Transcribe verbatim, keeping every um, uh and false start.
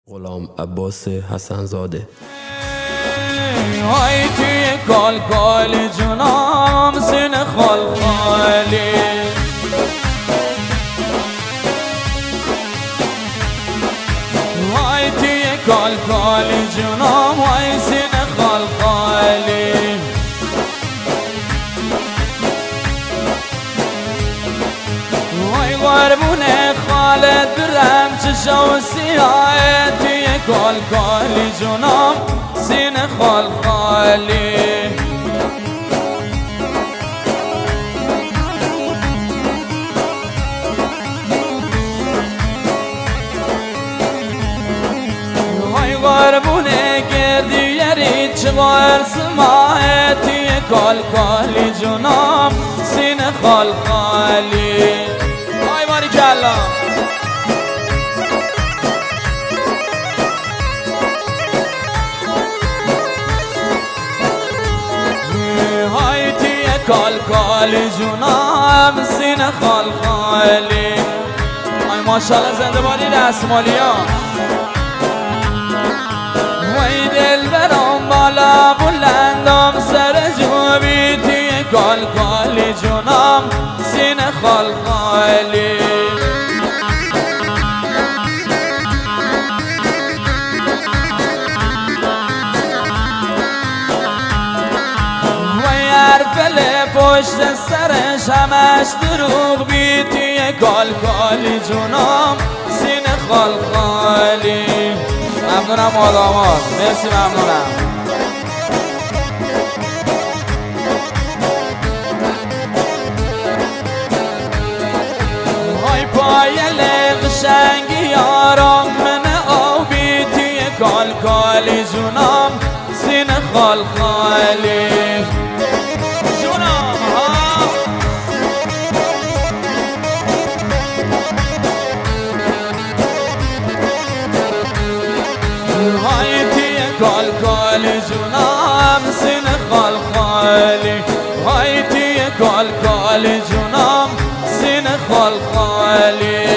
غلام عباس حسن زاده. های توی کال کال جونام سین خال خالی، های توی کال کال جونام های سین خال خالی. وای قربون خالت برم چشم سیاه توی کال کال جونام سین خال خالی. وای قربون گردیری چبار سماه توی کال کال جونام سین خال خالی. وای باری کلا کال کال جونام سین خال خالی. آی ماشاءالله زنده بادی دستمالی ها. وای دل برام بالا بلندم سر جوبی توی کال کال جونام سین خال خالی. پشت سرش همش دروغ بی توی کال کالی جونام سین خال خالی. ممنونم آدامات، مرسی ممنونم. های پایل قشنگی یارم من آبی توی کال کالی جونام سین خال خالی. کال کال جونام سین خال خالی. های توی کال کال جونام سین خال خالی.